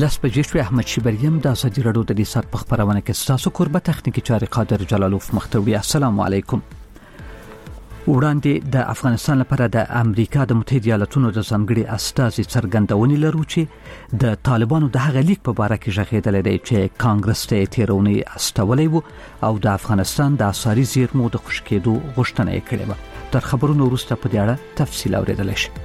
لس بجې شوې احمد شیبریم د ازادي راډیو د لیسات په خبرونه کې تاسو کوربه تخنیکی چاري قادر جلالوف مختوی. السلام علیکم. وړاندې د افغانستان لپاره د امریکا د متحده ایالاتونو د ځانګړي استازي څرګندونې لرو چې د طالبانو د هغه لیک په اړه کې ژغېدل دی چې کانګرس ته تیرونی استولې وو او د افغانستان د اساري زیرمو د خوشکېدو غوښتنه یې کړې و. تر خبرونو وروسته په دې اړه تفصیل اوریدل شي.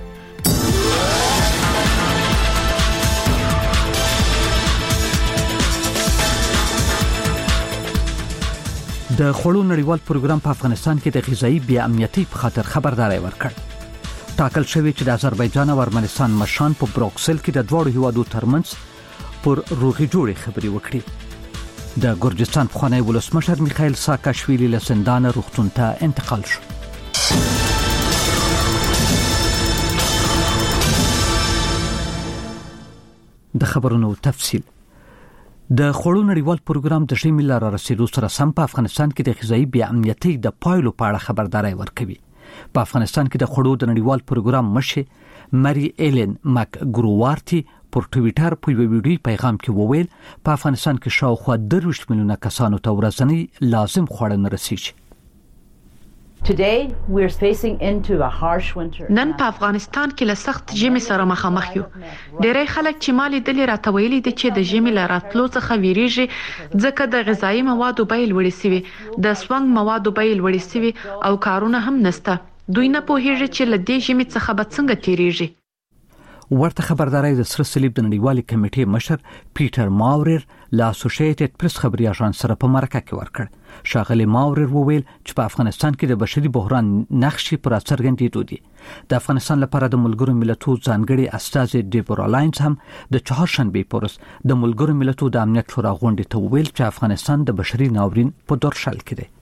د خوړو نړیوال پروګرام په افغانستان کې د غذایی بې امنیتۍ په خاطر خبرداري ورکړ. ټاکل شوی چې د آذربایجان او ارمنستان مشران په بروکسل کې د دوه هیوادو ترمنځ پر روغې جوړې خبرې وکړي. د ګرجستان پخوانی ولسمشر میخائیل ساکاشویلی له زندان روغتون ته انتقال شو. د خبرونو تفصیل. د خوړو نړیوال پروګرام د ژمي لاره رسیدو سره سم په افغانستان کې د غذایی بې امنیتۍ د پایلو په اړه خبرداري ورکوي. په افغانستان کې د خوړو د نړیوال پروګرام مشر مری ایلن مک ګرووارتي پر ټویټر په یو ویډیو پیغام کې وویل په افغانستان کې شاوخوا 30 میلیونه کسانو ته ورځنی لازم خواړه نه رسیږي. نن په افغانستان کې له سخت ژمي سره مخامخ یو. ډېری خلک چې مالي دلی راتویلي دي چې د ژمي لراتلو څخه ویریږي ځکه د غذایی موادو بیې لوړې سوي، د سونګ موادو بیې لوړې سوي او کارونه هم نشته. دوی نه پوهیږي چې له دې ژمي څخه به څنګه تیریږي. ورته خبرداري د سره صلیب د نړیوالې کمیټې مشر پیټر ماورر له اسوسییټډ پریس خبري اژانس سره په مرکه کې ورکړ. شاغلی ماورر وویل چې په افغانستان کې د بشري بحران نقشې پر څرګندېدو دي. د افغانستان لپاره د ملګرو ملتونو ځانګړي استازي ډیبورا لاینز هم د چهارشنبه پورس د ملګرو ملتونو د امنیت شورا غونډې ته وویل چې افغانستان د بشري ناورین په دورشل کې دی.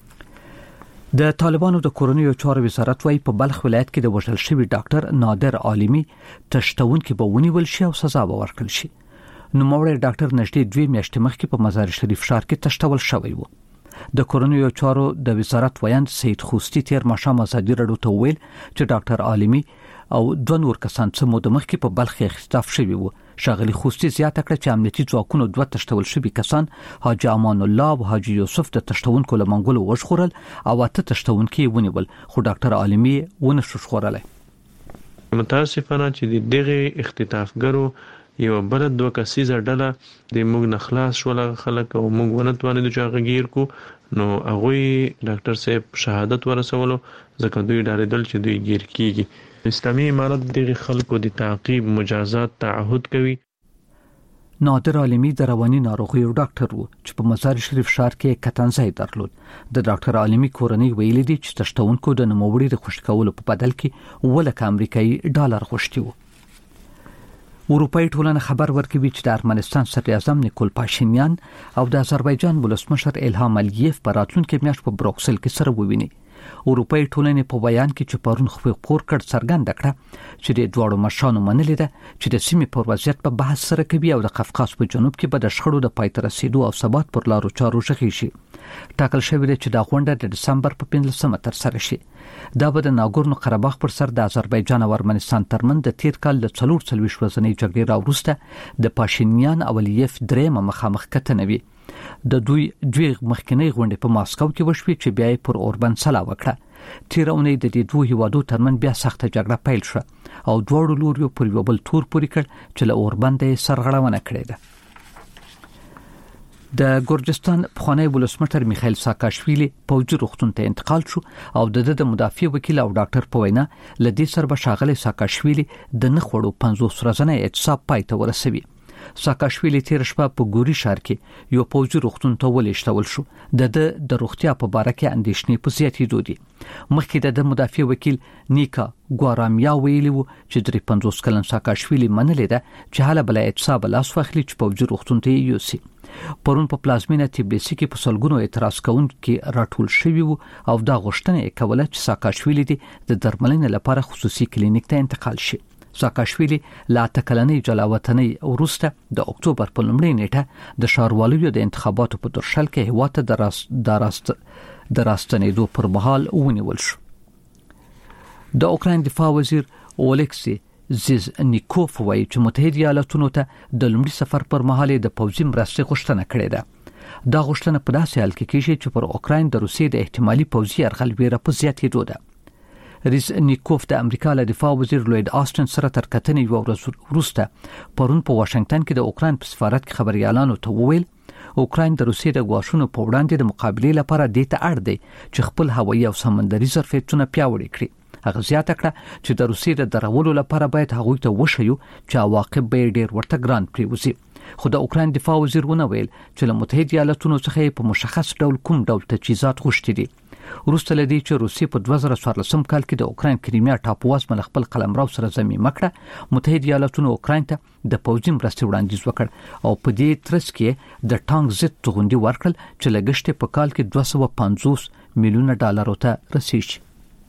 د طالبانو د کورنیو چارو وزارت وايي په بلخ ولایت کې د وژل شوی ډاکټر نادر عالمي تشتون کې به ونیول شي او سزا به ورکړل شي. نوموړی ډاکټر نږدې 2 میاشتې مخکې په مزار شریف ښار کې تشتول شوی و. د کورنیو چارو د وزارت ویاند سید خوستی تیر ماښام ازادي راډیو ته ویل چې ډاکټر عالمي او 2 نور کسان چې مو د مخکې په بلخ کې اختطاف شوی وو. شاغلی خوستی زیاته کړه چې امنیتي ځواکونو 2 تشتول شوی کسان حاجی امان الله او حاجی یوسف د تشتونکو له منګولو وژغورل او 8 تشتونکي ونیول، خو ډاکټر عالمي ونه شو ژغورلای. متاسفانه چې دغه اختطافګرو یو بل 2 کسیزه ډله د موږ نخلاص شول خلک او موږ ونه توانیدو چې هغه گیر کو، نو هغه ډاکټر صاحب شهادت ورسولو ځکه دوی ډارېدل چې دوی گیر کیږي. اسلامي امارت دغه خلکو د تعقیب مجازات تعهد کوي. نادر عالمي د رواني ناروغیو ډاکټر وو چې په مزار شریف ښار کې کتنځای درلود. د ډاکټر عالمي کورنۍ ویلي دي چې تشتونکو د نوموړي د خوشی کولو په بدل کې ولکه امریکایي ډالر غوښتي وو. اروپאי ټولنه خبر ورکوي چې د ارمنستان صدر اعظم نیکول پاشینیان او د آذربایجان ولسمشر الهام الیف په راتلونکي میاشت په بروکسل کې سره وویني. اروپאי ټولنې په بیان کې چې پرون خبر کړ څرګنده کړه چې د دوړو مشرانو منلې ده چې د سیمې پر وضعیت په بحث سره کوي او د قفقاز په جنوب کې به د شخړو د پای ته رسیدو او ثبات پر لارو چارو ژغوري شي. ټاکل شوی دی چې دا غونډه د دسمبر په 15مه تر سره شي. دا به د ناګورنو قرهباغ پر سر د آذربایجان او ارمنستان ترمنځ د تیر کال د 44 ورځنۍ جګړې راوروسته د پاشینیان او الیف درېمه مخامخ کتنه وي. د دوی مخکنی غونډه په ماسکو کې وشوي چې بیا پر اوربان سلا وکړه. تیر اونۍ د دې 2 هیوادو ترمن بیا سخت جګړه پیل شوه او دواړو لوريو پر یو بل تور پوري کړ چې له اوربان د سرغړونه کړې ده. د ګرجستان پخوانی ولسمشر میخائیل ساکاشویلی پوځي روغتون ته انتقال شو او د مدافع وکیل او ډاکټر په وینا لدې سر به شاغلی ساکاشویلی د نخړو 50 ورځنی اعتصاب پای ته ورسوي. ساکاشویلی تیر شپه په ګوري ښار کې یو پوځي روغتون ته ولېږدول شو. د روغتیا په باره کې اندېښنې په زیاتېدو دي. مخکې د مدافع وکیل نیکا ګوارامیا ویلي وو چې 50 کلن ساکاشویلی منلې ده چې حاله بل اعتصاب لاس واخلي چې پوځي روغتون ته یوسي. پرون په پلازمینه تبلیسی کې په سلګونو اعتراض کوونکي راټول شوي وو او دا غوښتنه کوله چې ساکاشویلی د درملنې لپاره خصوصي کلینیک ته انتقال شي. ساکاشویلی لا تکلنې جلاوطنۍ وروسته د اکتوبر په لومړۍ نیټه د ښاروالۍ د انتخاباتو په درشل کې هواته د راستنېدو پر مهال ونیول شو. د اوکراین دفاع وزیر اولکسی زیزنیکوف وایي چې متحده ایالاتونو ته د لومړي سفر پر مهال د پوځي مرستې غوښتنه کړې ده. دا غوښتنه په داسې حال کې کیږي چې پر اوکراین د روسیې د احتمالي پوځي یرغل ویره په زیاتېدو ده. ریزنیکوف د امریکا له دفاع وزیر لوید آسټن سره تر کتنې یو ورځ وروسته پرون په واشنگټن کې د اوکراین په سفارت کې خبريالانو ته وویل اوکراین د روسیې د غواښونو په وړاندې د مقابلې لپاره د ته اړ دی چې خپل هوایي او سمندري ظرفیتونه پیاوړي کړي. هغه زیاته کړه چې د روسیې د درولو لپاره باید هغه ته وشيو چې عواقب به ډېر ورته ګران پریوزي. خو د اوکراین دفاع وزیر ونه ویل چې له متحده ایالاتونو څخه په مشخص ډول کوم ډول تجهیزات غوښتي دي. وروسته لدی چې روسیې په 2014 کال کې د اوکراین کریمیا ټاپوواز مل خپل قلمرو سره ضمیمه کړه، متحده ایالاتونو اوکراین ته د پوځي مرستې وړاندیز وکړ او په دې ترڅ کې د ټانک ضد توغندي ورکړل چې لګښت په کال کې $250 میلیونه ته رسیږي.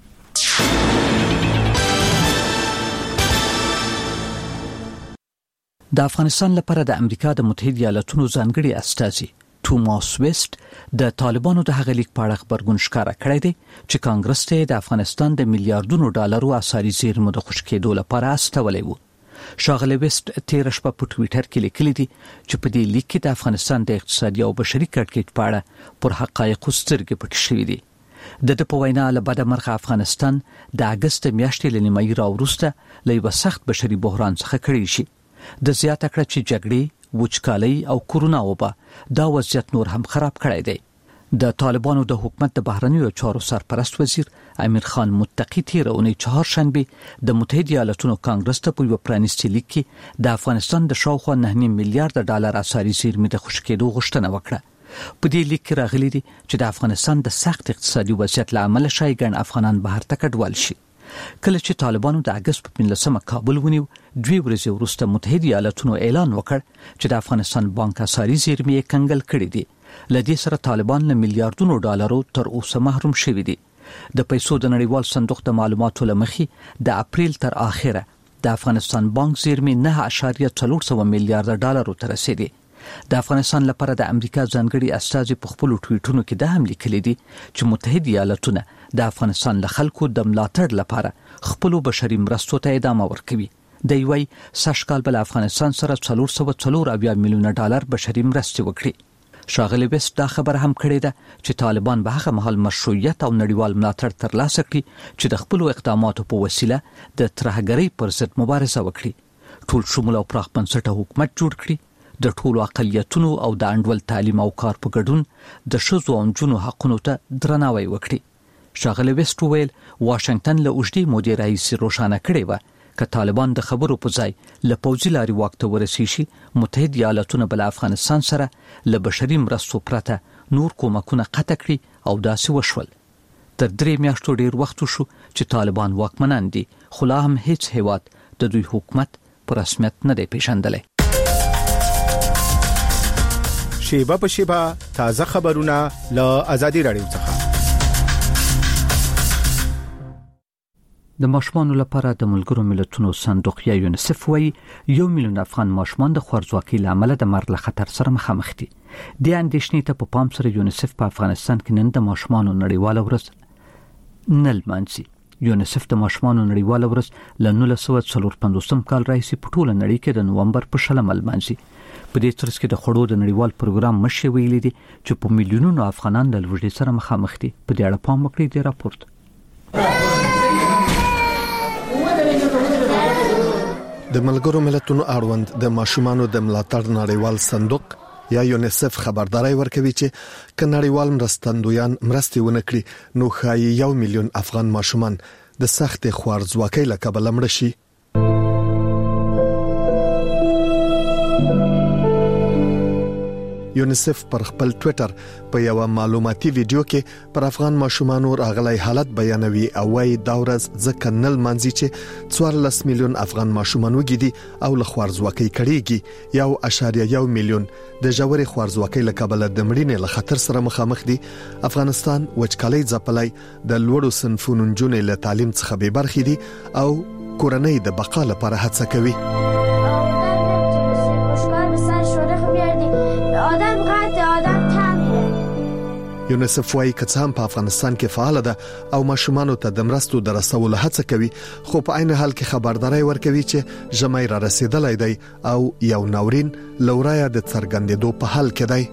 د افغانستان لپاره د امریکا د متحده ایالاتونو ځانګړي استازي توماس ویست د طالبانو د هغه لیک په اړه خبرګون ښکاره کړی دی چې کانګرس ته د افغانستان د $ملیاردونو اساري زیرمو د خوشی کېدو لپاره استولې وو. شاغله ویست تیر شپه په ټوئیټر کې لیکلي دي چې په دې لیک کې د افغانستان د اقتصادي او بشري کړکېچ په اړه پر حقایقو سترګې پټې شوې دي. د په وینا له بده مرغه افغانستان د اگست میاشتې له نیمایي راوروسته له یو سخت بشري بحران څخه کړی شي. د زیاته کړه چې جګړې، وچکالۍ او کورونا وبا دا وضعیت نور هم خراب کړی دی. د طالبانو د حکومت د بهرنیو چارو سرپرست وزیر امیر خان متقی تیر اونۍ چهارشنبه د متحده ایالاتونو کانګرس ته په یو پرانیستي لیک کې د افغانستان د شاوخوا $9 میلیارډ اساري زیرمې د خوشی کېدو غوښتنه وکړه. په دې لیک کې راغلي دي چې د افغانستان د سخت اقتصادي وضعیت له امله شایي ګڼ افغانان بهر ته کډوال شي. کله چې طالبانو د اگست په 15 کابل ونیو، 2 ورځې وروسته متحده ایالاتونو اعلان وکړ چې د افغانستان بانک اساري زیرمې کنګل کړې دي. لدې سره طالبان له $ملیاردونو تر اوسه محروم شوي دي. د پیسو د نړیوال صندوق د معلوماتو لمخې د اپریل تر اخره د افغانستان بانک زیرمې $9.4 میلیارډ ته رسیدي. د افغانستان لپاره د امریکا ځانګړي استازي په خپل ټویټونو کې د هم لیکلي دي چې متحده ایالاتونه د افغانستان له خلکو د ملاتړ لپاره خپل بشري مرستو ته ادامه ورکوي. د یوې سږکال بل افغانستان سره $440 میلیونه بشري مرستې وکړي. شاغلی ویست دا خبر هم کړی ده چې طالبان به هغه مهال مشروعیت او نړیوال ملاتړ ترلاسه کړي چې د خپل اقداماتو په وسیله د ترهګرۍ پر ضد مبارزه وکړي، ټول شمول او پراخ بنسټه حکومت جوړ کړي، د ټولو اقلیتونو او د انډول تعلیم او کار په ګډون د ښځو او نجونو حقونو ته درناوی وکړي. شاغلی ویست ویل واشنگټن له اوږدې مودې راهیسې روښانه کړې وه که طالبان د خبرو په ځای له پوځي لارې واک ته ورسیږي، متحده ایالاتونه بل افغانستان سره له بشري مرستو پرته نور کومکونه قطع کړي او داسې وشول. تر 3 میاشتو ډیر وخت شو چې طالبان واکمنان دي، خو لا هم هیڅ هیواد د دوی حکومت په رسمیت نه دی پیژندلی. شیبه په شیبه تازه خبرونه له آزادي رادیو څخه. د ماشومانو لپاره د ملګرو ملتونو صندوق یا یونیسف وایي 1 میلیون افغان ماشومان د خوارځواکۍ له امله د مرګ له خطر سره مخامخ دي. د اندېښنې ته په پام سره یونیسف په افغانستان کې نن د ماشومانو نړیواله ورځ نه لمانځي. یونیسف د ماشومانو نړیواله ورځ له 1954 کال راهیسې په ټوله نړۍ کې د نومبر په 20 لمانځي. په دې ترڅ کې د خوړو د نړیوال پروګرام مشر ویلي دي چې په میلیونونو افغانان د لوږې سره مخامخ دي. په دې اړه پام وکړئ د راپورټ. د ملګرو ملتونو اړوند د ماشومانو د ملاتړ نړیوال صندوق یا یونیسف خبرداري ورکوي چې ک نړیوال مرستندویان مرستې ونکړي نو ښایي 1 میلیون افغان ماشومان د سخت خوارځواکۍ له کبله مړ شي. یونیسف پر خپل ټوئیټر په یو معلوماتي ویډیو کې پر افغان ماشومانو راغلي حالت بیانوي او وايي دا ورځ ځکه نل منځي چې 14 میلیون افغان ماشومان وګړي او له خوارځواکۍ کړيږي 1.1 میلیون د جوړې خوارځواکۍ له کبله د مړینې له خطر سره مخامخ دي. افغانستان وچکالۍ ځپلای د لوړو صنفونو جنونې له تعلیم څخه به برخې دي او کورنۍ د بقا لپاره هڅه کوي. یونیسف وايي که څه هم په افغانستان کې فعال ده او ماشومان ته د مرستو د رسولو هڅه کوي، خو په عین حال کې خبرداري ورکوي چې ژمی را رسیدلای دی او یو ناورین لورای د څرګندېدو په حال کې دی.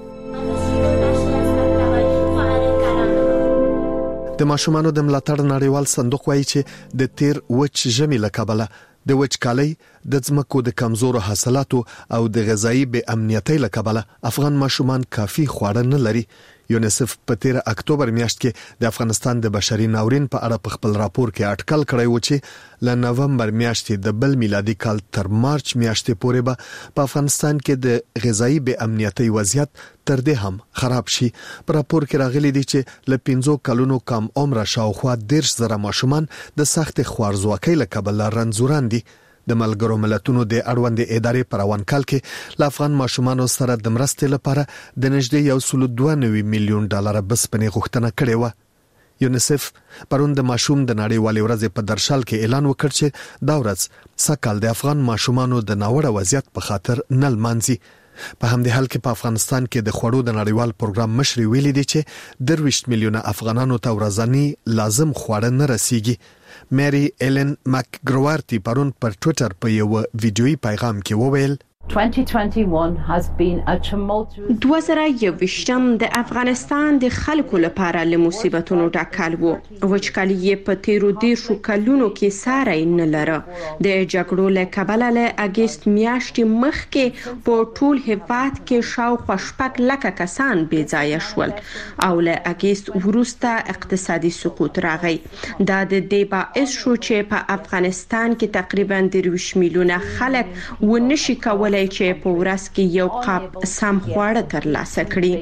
د ماشومانو د ملاتړ نړیوال صندوق وايي چې د تیر وچ ژمی له کبله د وچکالۍ د ځمکو د کمزورو حاصلاتو او د غذایی بې امنیتۍ له کبله افغان ماشومان کافي خواړه نه لري. یونیسف په 13 اکتوبر میاشت کې د افغانستان د بشري ناورین په اړه په خپل راپور کې اټکل کړی و چې له نومبر میاشتې د بل میلادي کال تر مارچ میاشتې پورې به په افغانستان کې د غذایی بې امنیتۍ وضعیت تر دې هم خراب شي. په راپور کې راغلي دي چې له 15 کلونو کم عمر شاوخوا 10,000 ماشومان د سخت خوارځواکۍ له کبله رنځوران دي. د ملګرو ملتونو د اړوند ادارې په روان کال کې له افغان ماشومانو سره د مرستې لپاره د نږدې 1.92 میلیون ډالر بسپنې غوښتنه کړې و. یونیسف پرون د ماشوم د نړیوالې ورځې په درشل کې اعلان وکړ چې دا ورځ سکهال د افغان ماشومانو د ناوړه وضعیت په خاطر نه لمانځي. په همدې حال کې په افغانستان کې د خوړو د نړیوال پروګرام مشر ویلي دی چې 23 میلیونه افغانانو ته ورځنی لازم خواړه نه رسیږي. مری ایلن مکګروارتی پرون پر ټوئیټر په یو ویډیویي پیغام کې وویل 2021 has been a tumultuous 2021 د افغانستان د خلکو لپاره له مصیبتونو ډکال وو. وچکالي په تیرو 10 کلونو کې ساري نه لره. د جګړو له کبله له اگست میاشتې مخکې په ټول هیواد کې شاوخوا 6 لک کسان بې ځای شول او له اگست وروسته اقتصادي سقوط راغی. دا د دې باعث شو چې په افغانستان کې تقریبا 23 میلیونه خلک ونشي کولای چې په ورځ کې یو قاب سم خواړه ترلاسه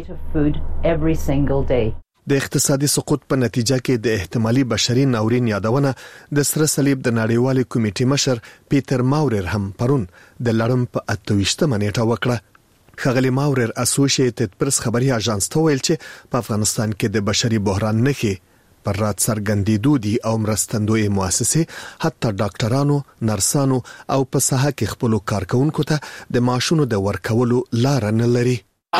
کړي. د اقتصادي سقوط په نتیجه کې د احتمالي بشري ناورین یادونه د سره صلیب د نړیوالې کمیټې مشر پیټر ماورر هم پرون د لړم په 28مه نیټه وکړه. ښاغلی ماورر اسوسییټډ پریس خبري اژانس ته ویل چې په افغانستان کې د بشري بحران نښې پر رات څرګندېدو دي او مرستندوی مؤسسې حتی ډاکټرانو، نرسانو او په ساحه کې خپل کارکونکو ته د معاشونو د ورکولو لار نه لري.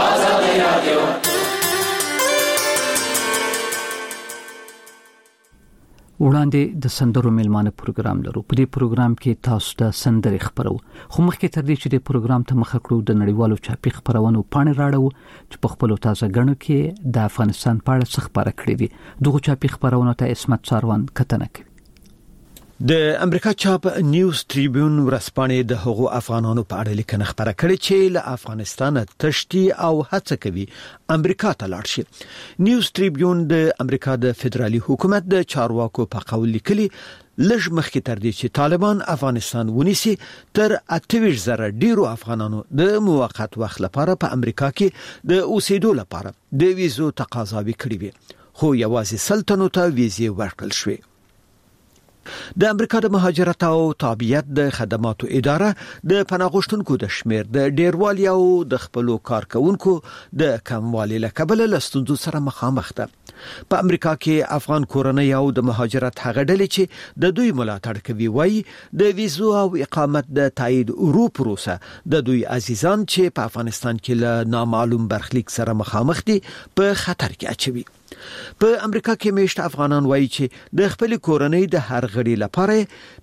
وړاندې د سندرو میلمانه پروګرام لرو. په دې پروګرام کې تاسو ته سندرې خبرو. خو مخکې تر دې چې د پروګرام ته مخه کړو د نړیوالو چاپی خبرونو پاڼې راړو چې په خپل تازه غنو کې د افغانستان په اړه څه خبره کړې دي. دغه چاپی خبرونو ته اسمت څاروان کتنه کوي. د امریکا چاپ نیوز ټریبیون ورځپاڼې د هغو افغانانو په اړه لیکنه خبره کړې چې له افغانستان تشتي او هڅه کوي امریکا ته لاړ شي. نیوز ټریبیون د امریکا د فدرالي حکومت د چارواکو په قول لیکلي لږ مخکې تر دې چې طالبان افغانستان ونیسي تر 28,000 ډیرو افغانانو د موقت وخت لپاره په امریکا کې د اوسېدو لپاره د ویزو تقاضا وکړي وي، خو یوازې سلطنو ته ویزې ورکړل شوې. د امریکا د مهاجرت او تابعیت د خدماتو اداره د پناهغوښتونکو د شمیر د ډیروالي او د خپل کارکونکو د کموالي له کبله لستونزو سره مخامخ ده. په امریکا کې افغان کورنۍ او د مهاجرت هغه ډلې چې د دوی ملاتړ کوي وایي د ویزو او اقامت د تایید ورو پروسه د دوی عزیزان چې په افغانستان کې له نامعلوم برخلیک سره مخامخ دي په خطر کې اچوي. په امریکا کې میشت افغانان وایي چې د خپل کورنۍ د هر غړي لپاره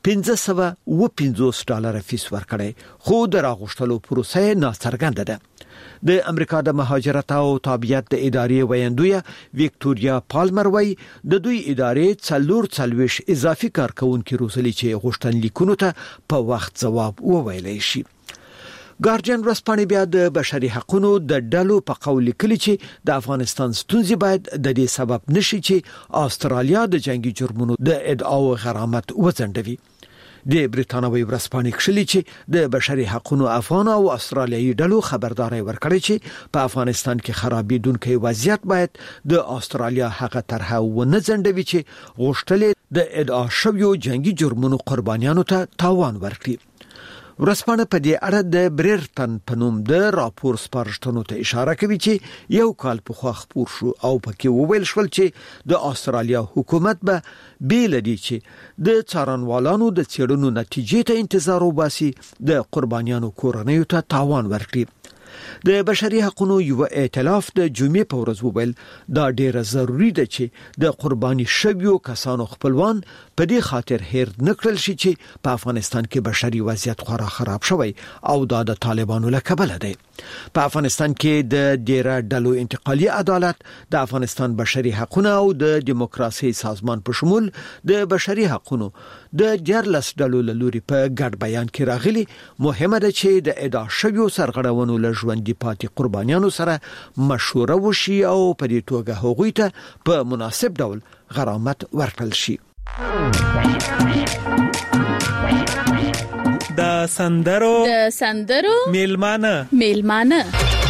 $550 فیس ورکړي، خو د راغښتلو پروسه ناڅرګنده ده. د امریکا د مهاجرت او تابعیت د ادارې ویاندویه ویکټوریا پالمر وایي د دوی ادارې 44 اضافي کارکونکو روزلي چې غوښتنلیکونو ته په وخت ځواب وویلی شي. ګارډین ورځپاڼې بیا د بشري حقوقو د ډلو په قول لیکلي چې د افغانستان ستونزې باید د دې سبب نشي چې استرالیا د جنگي جرمونو د ادعاو غرامت وځنډوي. د بریټانوي ورځپاڼې کښلي چې د بشري حقوقو افغان او استرالیایي ډلو خبرداري ورکړي چې په افغانستان کې خرابېدونکي وضعیت باید د استرالیا هغه طرحه ونه ځنډوي چې غوښتل د ادعا شویو جنگي جرمونو قربانیانو ته تاوان ورکړي. ورځپاڼه په دې اړه د بریرټن په نوم د راپور سپارښتنو ته اشاره کوي چې یو کال پخوا خپور شو او پکې وویل شول چې د استرالیا حکومت به بیل دي چې د څارنوالانو د څېړنو نتیجې ته انتظار وباسي د قربانیانو کورنیو ته تاوان ورکړي. د بشري حقوقو یو ائتلاف د جمعې په ورځ وویل دا ډیره ضروری ده چې د قرباني شویو کسانو خپلوان په دې خاطر هیر نکړل شي چې په افغانستان کې بشري وضعیت خورا خراب شوی او دا د طالبانو له کبله دی. په افغانستان کې د ډیره ډلو انتقالي عدالت د افغانستان بشري حقوقو او د دیموکراسي سازمان په شمول د بشري حقوقو د 14 ډلو له لوري په ګډ بیان کې راغلي مهمه ده چې د ادا شویو سرغړونو له ژوندۍ پاتې قربانیانو سره مشوره وشي او په دې توګه هغوی ته په مناسب ډول غرامت ورکړل شي. د سندرو میلمانه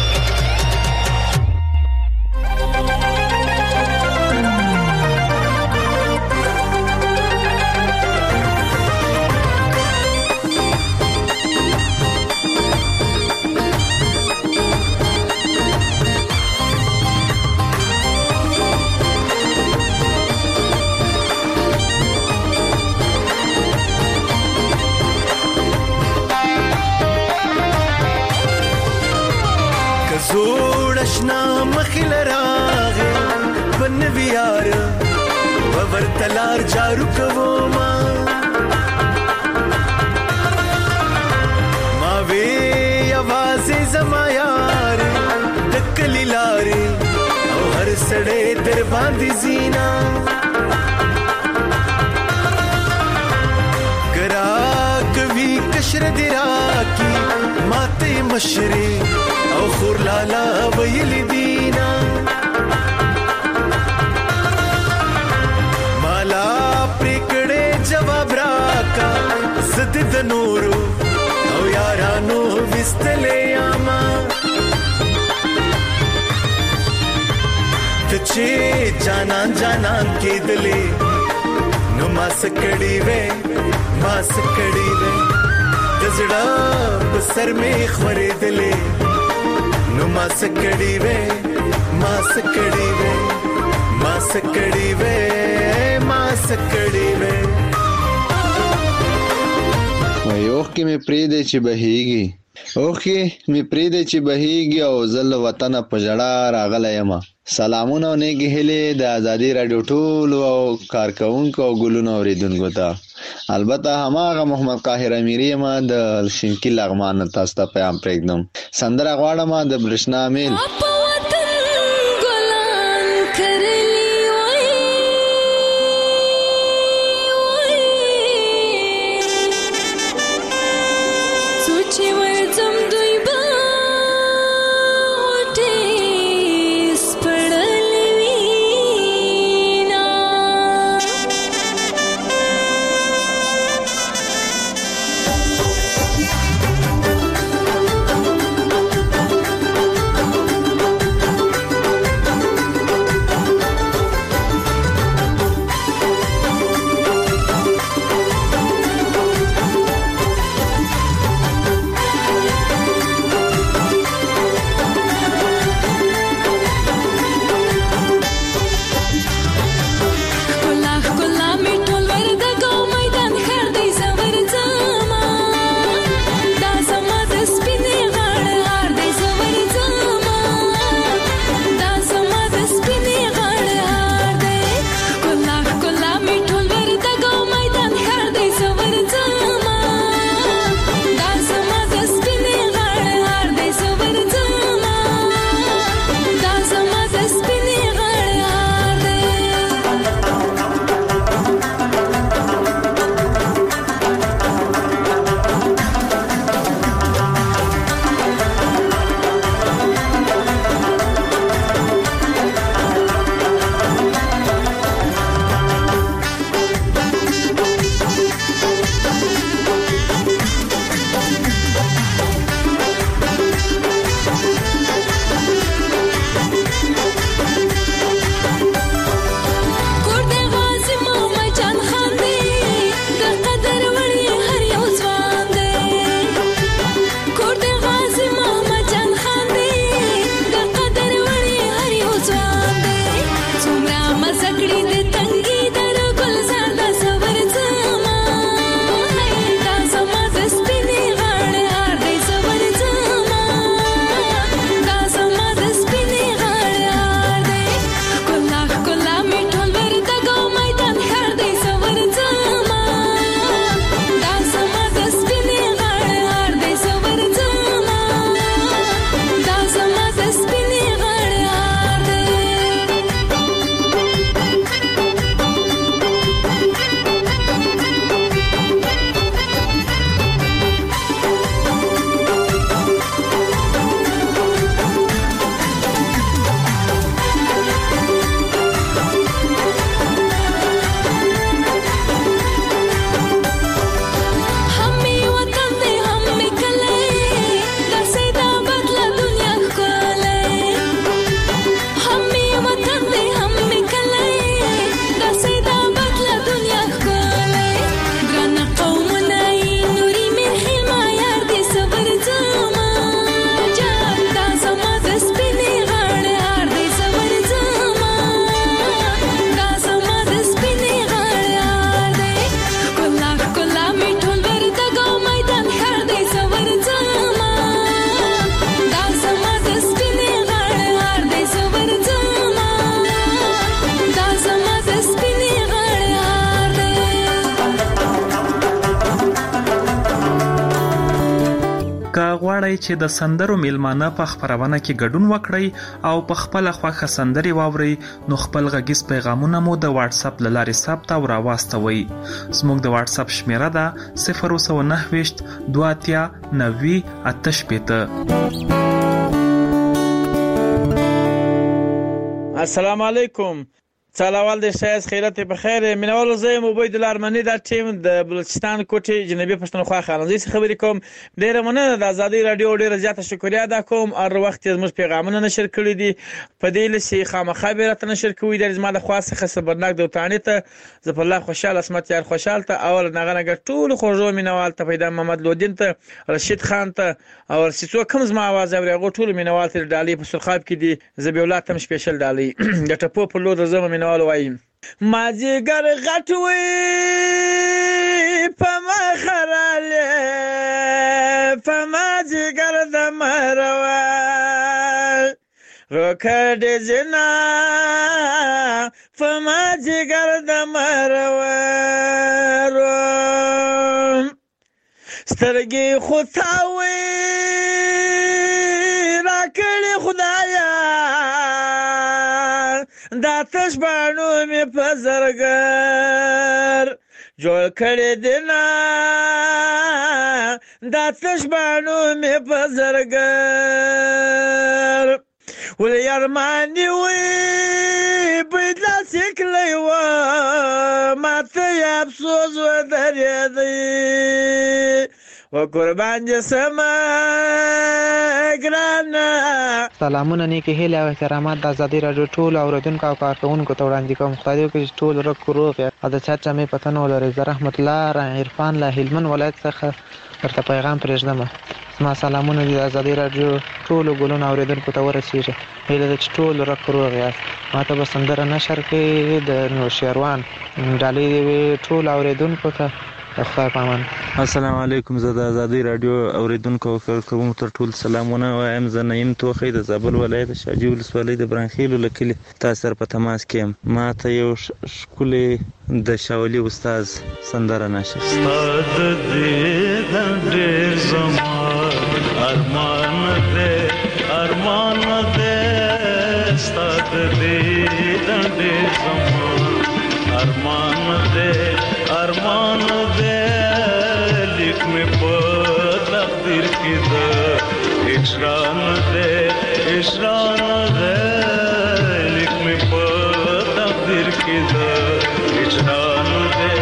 زوړشنا مخل راغه بنویار ورتلار جارو کوما ما وی आवाज زما یار دکلی لاري او هر سړې در باندې زینا ګرا کوي کشر درا کی ماته مشري او خور لالا ویل دینا مالا پریکړې جواب راکا زد د نورو او یارانو وستلې اما تچې جانان کې دلې نو ما سکړې وې دزړه بسر می خورې دلې نو ما سکړې وې اوخ کې می پریدې چې بهيږي او زل وطن په جړه راغلی یم. سلامونه او نیکی هیلې د ازادي رادیو ټول او کارکونکو او ګلونو اوریدونکو ته. البته هماغه محمد قاهر امیری ما د شینکی لغمان تاسو ته پیغام پرېږدم. سندره غواړم د برښنا میل غواړئ چې د سندرو میلمانه په خبرونه کې ګډون وکړئ او په خپل خوښه سندري واورئ نو خپل غږیز پیغامونه مو د واتس اپ لارې ثبت او راواستوئ. زموږ د واتس اپ شمیره ده 009 23 90 88. السلام علیکم. سلام د شایز خیرت په خیر. منول زم عبید الله ارمنی د ټیم د بلوچستان کوټي جنوبي پښتونخوا خانزي خبرې کوم. ډیر مننه د آزادۍ رادیو ډیر زیاته شکریا ادا کوم. هر وخت زموږ پیغامونه نشر کړی دي په دې لسی خامخا بیرته نشر کوي د زما د خاصه خبرناک دوتانی ته زه په الله خوشاله اسمت یار خوشاله ته اول نغنګ ټول خوږو مینوال ته پیدا محمد لودین ته رشید خان ته او سیسو کوم زما आवाज اوري ټول مینوال ته ډالۍ په سرخاب کې دي زبیولات هم سپیشل ډالۍ د ټپو په لور زما مینوال وایم مازیګر غټوي په مخراله په مازیګر د مروا روکړ جنا په مازیګر د مروا سترګې خداوي راکړي خدایا دا تشبانو می پزرګر جوړ کړی دینا دا تشبانو می پزرګر ول یارمانی وی بدلا سکلی و ماته افسوس و درېدی و قربان جسم ګرانا. سلامونه نیکی هیله او احترامات د آزادۍ رادیو ټول اوریدونکو او کارکونکو ته وړاندې کوم. خدای دې وکړي ټول روغ او د چا مې پته نه ولري. زه رحمت الله عرفان له هلمند ولایت څخه ورته پیغام پرېږدم. زما سلامونه دي د آزادۍ رادیو ټول ګلونو اوریدونکو ته ورسیږي. هیله ده چې ټول روغ یاست. ماته به سندره نشر کړي د نوشیروان ډالۍ دې ټول اوریدونکو ته خدای پامان. السلام علیکم. زه د آزادۍ رادیو اوریدونکو او کارکوونکو ته ټول سلامونه وایم. زه نعیم توخی د زابل ولایت شاجوی ولسوالۍ د برانخیلو لکلي تاسو سره په تماس کې یم. ما ته یو ښکلی د شاولي استاد سندره نشر. استاد دې د ډېر زما ارمان دې استاد دې د ډېر زما ارمان دې لیک میں په تقدیر کې ده اشران دې لیک میں په تقدیر کې ده اشران دې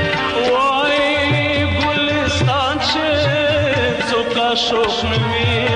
شوق نمی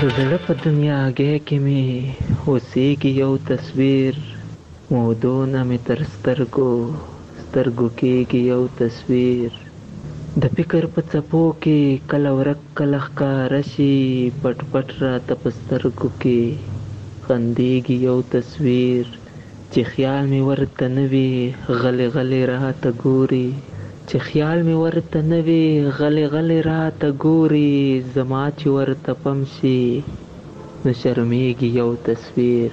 زړه په دنیاګۍ کې مې اوسېږي یو تصویر، مودونه مې تر سترګو کېږي یو تصویر. د فکر په څپو کې کله ورک کله ښکاره شي، پټ پټ راته په سترګو کې خندېږي یو تصویر. چې خیال مې ورته نه وي غلې غلې راته ګوري، چې خیال مې ورته نه وي غلې غلې راته ګوري. زما چې ورته پم شي نو شرمېږي یو تصویر،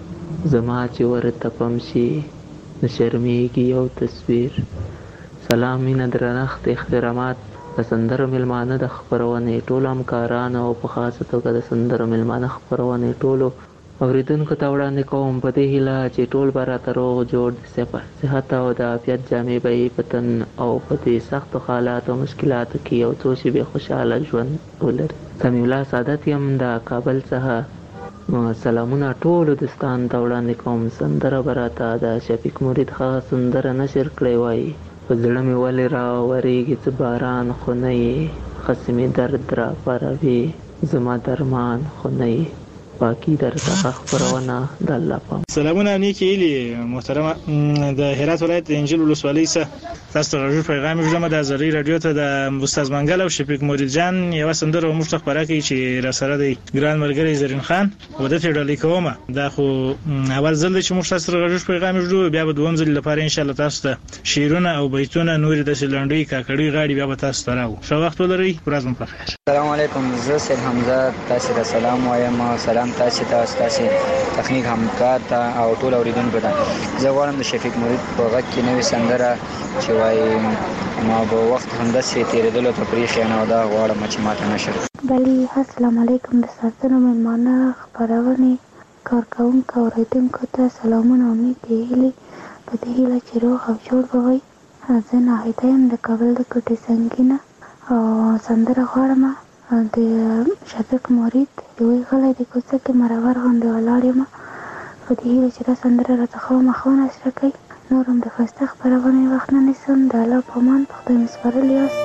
زما چې ورته پم شي نو شرمېږي یو تصویر. سلام، مینه، درنښت، احترامات د سندرو میلمانه د خپرونې ټولو همکارانو او په خاصه توګه د سندرو میلمانه خپرونې ټولو اوریدونکو ته وړاندې کوم په دې هیله چې ټول به راته روغ جوړ د صحت او د عافیت جامې به یې په تن او په دې سختو حالاتو او مشکلاتو کې یو څو شېبې خوشحاله ژوند ولري. سمیع الله سعادت یم د کابل څخه. سلامونه ټولو دوستانو ته وړاندې کوم. سندره به راته د شفیق مرید هغه سندره نشر کړی وایي: په زړه مې ولې راورېږي څه باران خو نه یې، خسې مې درد را پاروي زما درمان خو نه یې. باقی در څخه خبرونه د الله پام. سلامونه نیکی ایلی محترمه د هرات ولایت د انجیل ولسوالۍ څخه تاسو ته راځو پیغام ژوند د ازری رادیو ته د استاد منګل او شفیق مرید جان یو سندره موږ ته خبره کوي چې را سره د ګران ملګری زرین خان و د فیډرالي کومه دا خو اول ځل چې موږ تاسو ته راځو پیغام ژوند بیا به دوم ځل لپاره ان شاء الله تاسو ته شیرونه او بیتونه نور د سلنډي کاکړي غاړي بیا به تاسو ته راو. ښه وخت ولرئ. ورځ مو په خیر. السلام علیکم. زه سید حمزه تاسو ته سلام وایم. سلام تاسو تخنیک همکار ته او ټول اوریدونکو ته. زه غواړم د شفیق مرید په غږ کې نوې سندره چې وایي ما به وخت همداسې تېرېدلو ته پرېښی نه، دا غواړم چې ماته نشر. بلې السلام علیکم. د ساتنو مېلمانه خپرونې کارکوونکو اوریدونکو ته سلامونه او نیکې هیلې په دې هیله چې روغ او جوړ به وئ. زه ناهیده یم د کابل د کوټې سنګینه او سندره غواړم د شفیق مرید د وی غلی د کوڅه کې مرور غوندې ولاړ یم. په دې هیله چې دا سندره راڅخه ومخه ونشره کوي. نور هم د ښایسته خپرونې وخت نه نیسم. د الله په امان په خدای مې سپارلي یاست.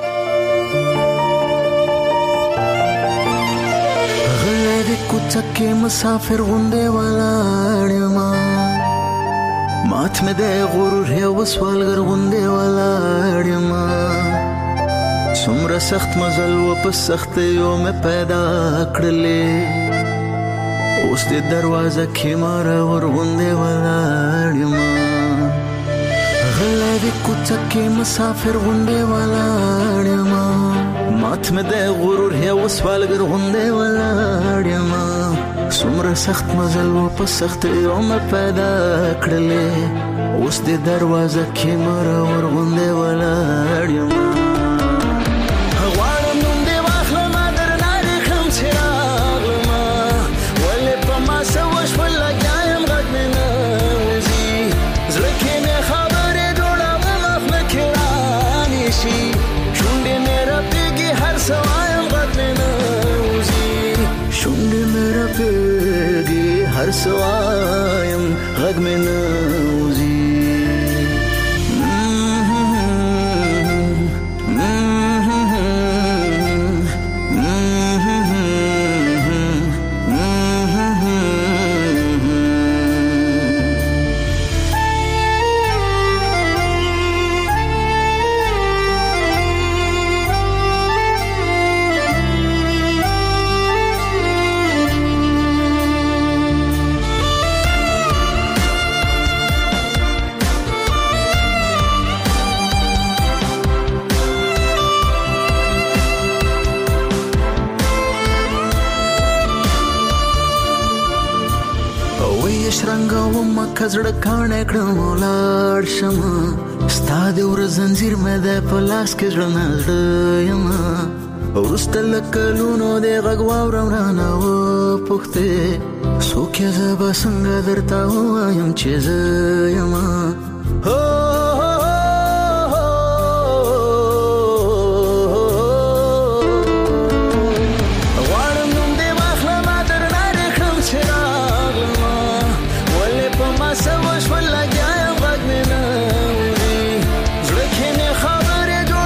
غلی د کوڅه کې مسافر غوندې ولاړ یم، مات مې د غرور یو سوالګر غوندې ولاړ یم. څومره سخت مزل و په سختیو مې پیدا کړلې، اوس د دروازه کې مرور غوندې ولاړ یم. غلی د کوڅه کې مسافر غوندې ولاړ یم، مات مې د غرور یو سوالګر غوندې ولاړ یم. څومره سخت مزل و په سختیو مې پیدا کړلې، اوس د دروازه کې مرور غوندې ولاړ یم. هر سوایم غږ مې نه وځي. کزړه کانه کړم ولاړ شم، ستا د ور زنجیر مې د پلاس کې ځړ یم. ورسته لکلونو د غږ واورم رانه و پوښتې څوک یې زه به څنګه درته ووایم چې زه یم.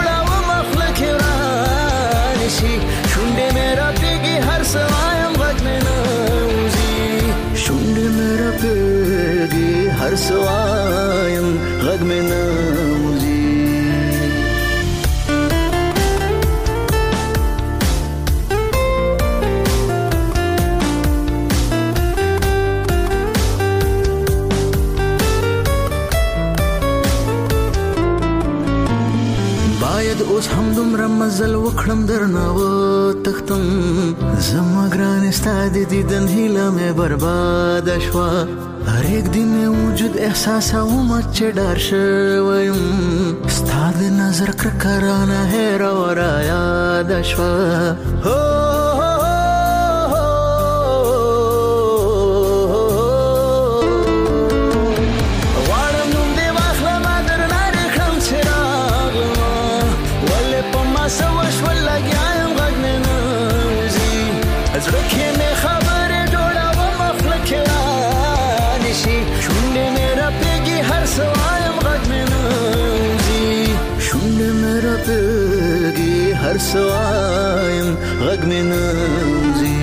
شونډې مې را پیږي هر سوایم غږ مې مزل وکړم درنه و تختم زما ګران ستا د دیدن هیله مې برباد شوه هر یک دن وجود احساسوم چې ډار شویم ستا د نظر کرکه رانه هېره و رایاد شوه هر سوایم غږ مې نوځي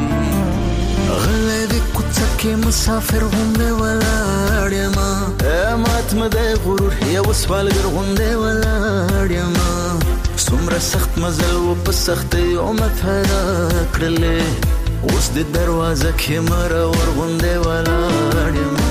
غلی د کوڅه کې مسافر غوندې ولاړ یمه مات مه دی غرور یو سوالګر غوندې ولاړ یمه څومره سخت مزل و په سختۍ عمر پیدا کړلې اوس د دروازه کې مرور غوندې ولاړ یمه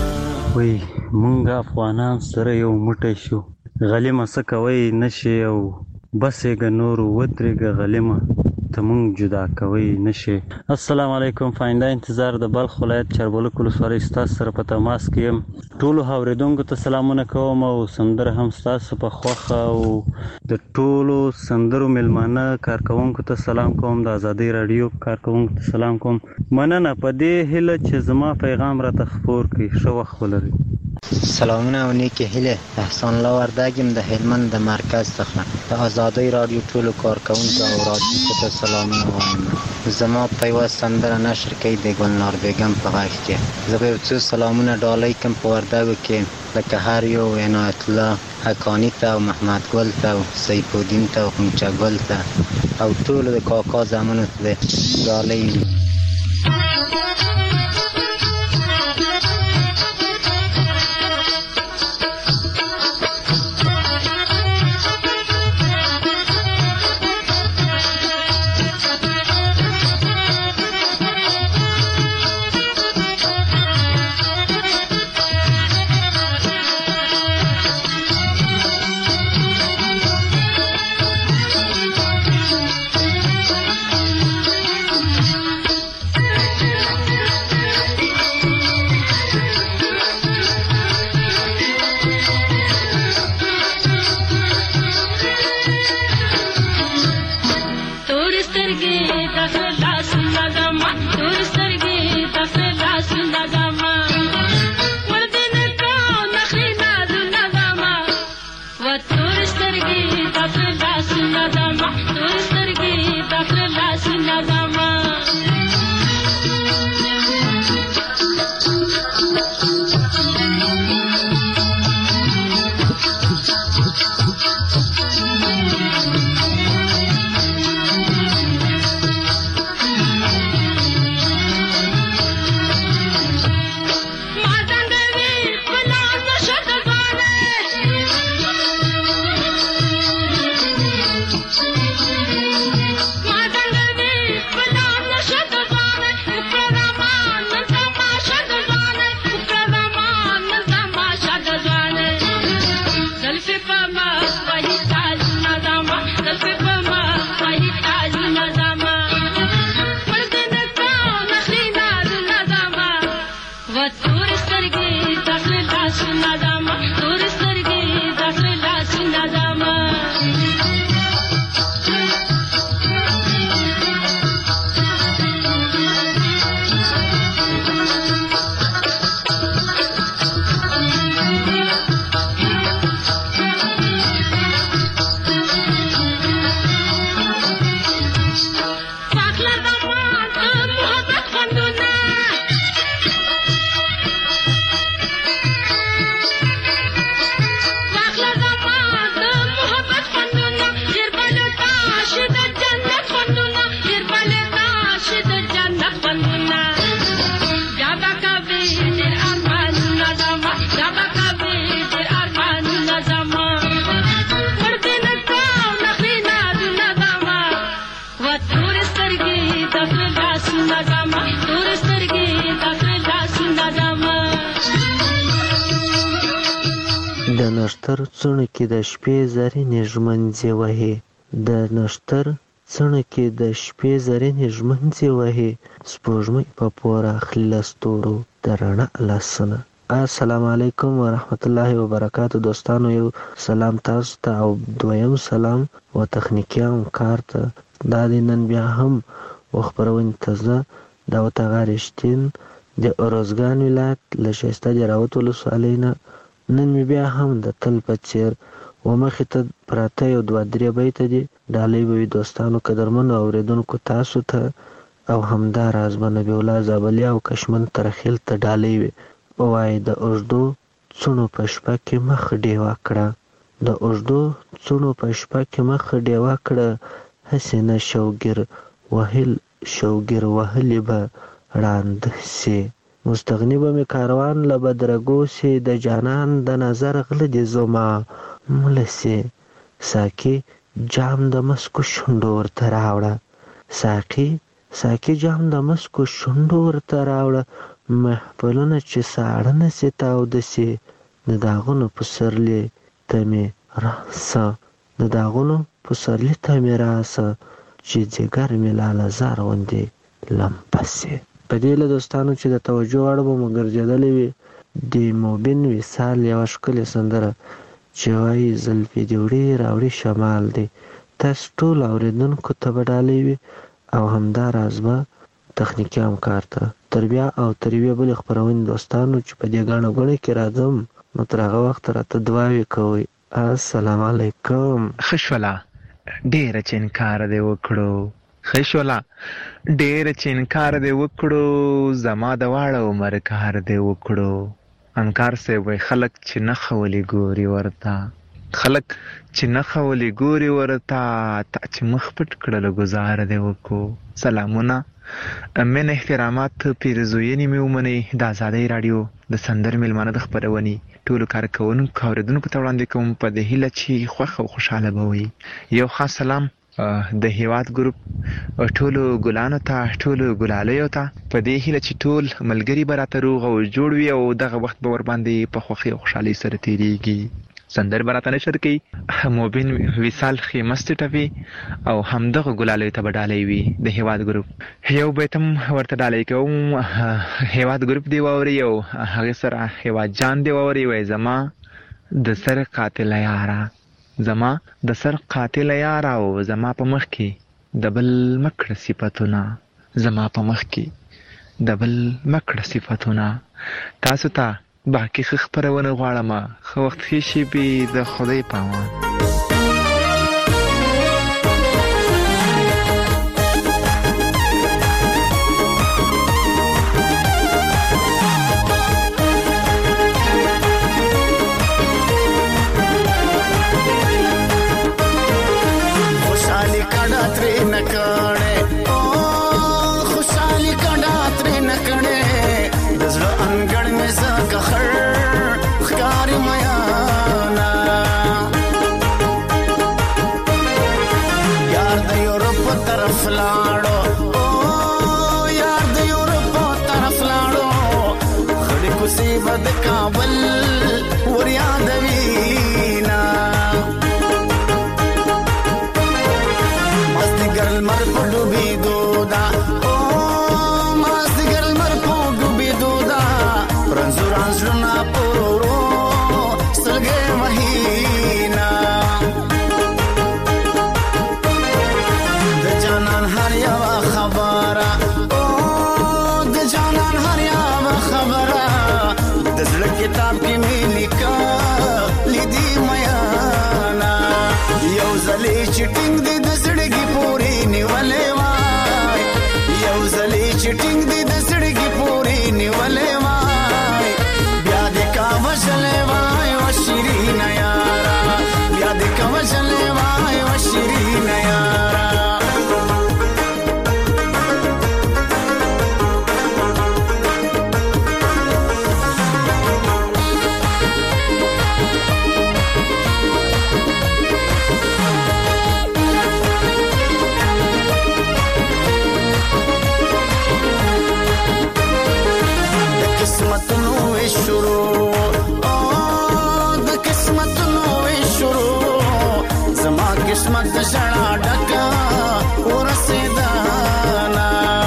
وای مونږ افغانان سره یو موټی شو غلیمه څه کوئ نشي او بس یې نور ودرېږه غلیمه ته مونږ جدا کوئ نشي. السلام علیکم فاینده انتظار د بلخ ولایت چربلک ولسوالۍ ستاسو سره په تماس کې یم. ټولو اورېدونکو ته سلامونه کوم او سندره هم ستاسو په خوښه او د ټولو سندرو میلمانه کارکوونکو ته سلام کوم د ازادۍ راډیو کارکوونکو ته سلام کوم. مننه په دې هیله چې زما پیغام راته خپور کړي. ښه وخت ولرئ. سلامونه او نیکې هیلې. احسان الله وردګ یم د هلمند د مرکز څخه. د ازادۍ راډیو ټولو کارکوونکو او رادیو ته سلامونه وایم. زما په یوه سندره نشر کوي د ګلنار بیګم په غږ کې. زه به یو څو سلامونه ډالۍ کړم په وردګو کې لکه هر یو عنایت الله حقاني ته او محمد ګل ته او سیف الدین ته او خونچه ګل ته او ټولو د کاکا زامنو ته ډالۍ. د نښتر څڼو کې د شپې زرینې ژمنځې وهي د نشتر څڼه کې د شپې زرینې ژمنځې وهي، سپوږمۍ په پور اخلي له ستورو د رڼا لاسونه. السلام علیکم ورحمت الله وبرکاتو. دوستانو، یو سلام تاسو ته او دویم سلام و تخنیکی همکار ته. دا د نن بیا هم و خپرونې ته زه داود اغا رښتین د ارزګان ولایت له ښایسته جراوت ولسوالۍ نه نن مې بیا هم د تل په څېر و مخې ته پراته یو 2-3 بیته دي. ډالۍ به وي دوستانو قدرمنو اورېدونکو تاسو ته، او همداراز به نبي الله زابلي او کشمن ترخیل ته ډالۍ وي. وایي د اوږدو څڼو په شپه کې مخ ډیوه کړه، د اوږدو څڼو په شپه کې مخ ډیوه کړه، هسې نه شوګیر وهلې به ړانده سي، مستغني به مې کاروان له بدرګو سي، د جانان د نظر غله دې زما مله سي. ساقي جام د مسکو شونډو ورته راوړه، ساقي جام د مسکو شونډو ورته راوړه، محفلونه چې ساړه نسي تاوده سي، د داغونو پسرلي ته مې راسه، چې ځیګر مې لالهزار غوندې لمبه سي. په دې له دوستانو چې د توجه وړ به مو ګرځېدلې وي د موبین وصال یوه ښکلې سندره چې وایي زلفې دې وړې راوړې شمال دی. تاسو ټول اورېدونکو ته به ډالۍ وي او همداراز به تخنیکي همکار ته. تر بیا او تر یوې بلې خپرونې دوستانو چې په دې ګڼه ګوڼه کې راځم، نو تر هغه وخته راته دعاوې کوئ. السلام علیکم. ښه شوله ډېره چې انکار دې وکړو، ښه شوله ډېره چې انکار دې وکړو، زما د واړه عمر کار دې وکړو. همکار صاحب وایي خلک چې نه خولي ګوري ورته، خلک چې نه خولي ګوري ورته، تا چې مخ پټ کړل ګزار دې وکړو. سلامونه، من احترامات، پیرزوینې مې ومنئ. د ازادۍ راډیو د سندر میلمانه د خپرونې ټولو کارکوونکو اورېدونکو ته وړاندې کوم په دې هیله چې خوښ او خوشحاله به وي. یو خاص سلام د هیواد ګروپ ټولو ګلانو ته، ټولو ګلالیو ته، په دې هیله چې ټول ملګري به راته روغ او جوړ وي او دغه وخت به ورباندې په خوښۍ او خوشحالۍ سره تېرېږي. سندر به راته نشر کوي موبین وصال خیمستې ټوي او همدغه ګلالیو ته به ډالۍ وي د هیواد ګروپ. یو بیت هم ورته ډالۍ کوم، هیواد ګروپ دی واوري او هغې سره هیواد جان دی واوري. وایي زما د سر قاتله یاره، زما د سر قاتله یاره، او زما په مخ کې د بل مکړه صفتونه، زما په مخ کې د بل مکړه صفتونه. تاسو ته باقي ښه خپرونه غواړم. ښه وخت ښې شېبې، د خدای په امان. قسمت شړا ډکا ورسېدانا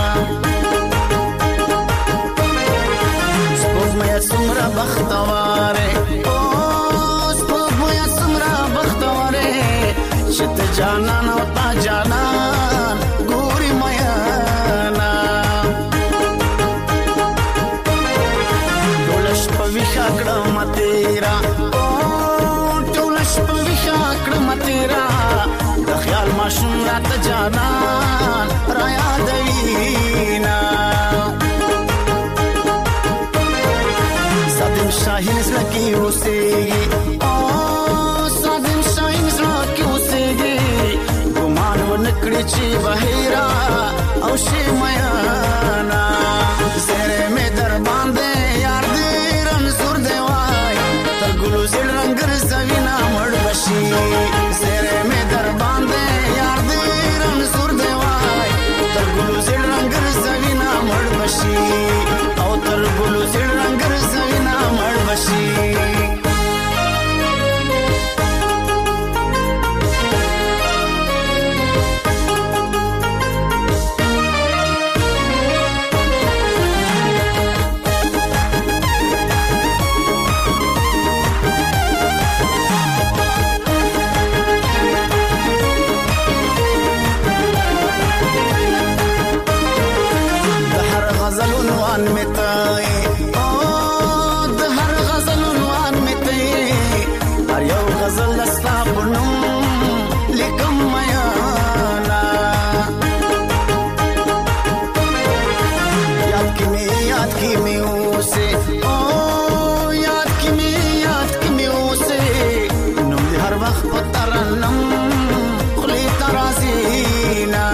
سپوږمۍ څومره بختواره او سپوږمۍ څومره بختواره چې ته جانان او تا جانان ګوري میانا ټولش په ویښه کړم تیرا ټولش په ویښه کړم تیرا د خیال ماشوم راته جانان را یادوینا صادم شاهین زلکی اوسېږي صادم شاهین زلکی اوسېږي ګمان ونکړي چې بهیرا او شی میانا زره مې در باندې یار دې رنځور دی وای تر ګلو زړ رنگ رسوینا مړ بشي زره مې در باندې یار دې رنځور دی وای تر ګلو زړ رنگ رسوینا مړ بشي او تر ګلو زړ رنگ رسوینا مړ بشي غزلونوان میتای د هر غزلونوان میتای هر یو غزل لستا پنوم لیکم میانا یاد کی می اوسه یاد کی می اوسه نوم دی هر وخت پترنم خلی ترازینا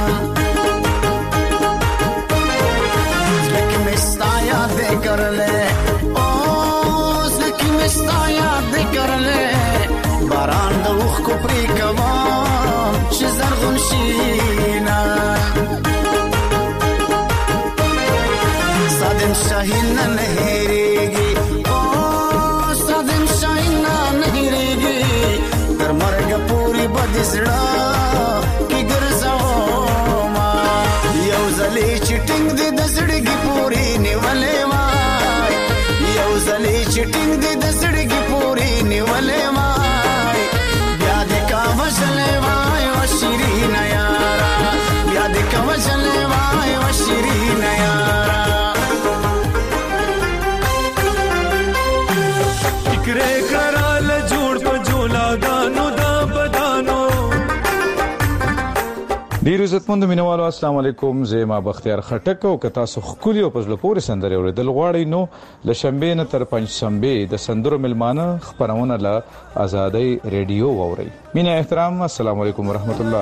کرلے اوس لکی مستا یاد کرلے باران د وخ کو پری کوام چې زرغون شینا صادم شاهین نه هریږي او صادم شاهین نه هریږي تر مرګ پوری بد زړه کی ګرځاو ما یو زلی چټینګ دې د زړګي پوری نیولې زلی چټینګ دې د سړګي پوری نیولې وای بیا دې کا وشلې وای و شیرین یارا بیا دې کا وشلې وای و شیرین یارا فکرې کرال جوړ په جولا دانو دا بدانو ډیر عزتمند مینوالو السلام علیکم زما بختیار خټک او کتا سو خولي او پزله پورې سندره اوریدل غواړي نو لشنبه نه تر پنځشنبه د سندرو ملمانه خبرونه له آزادۍ ریډیو ووري مینه احترام السلام علیکم ورحمت الله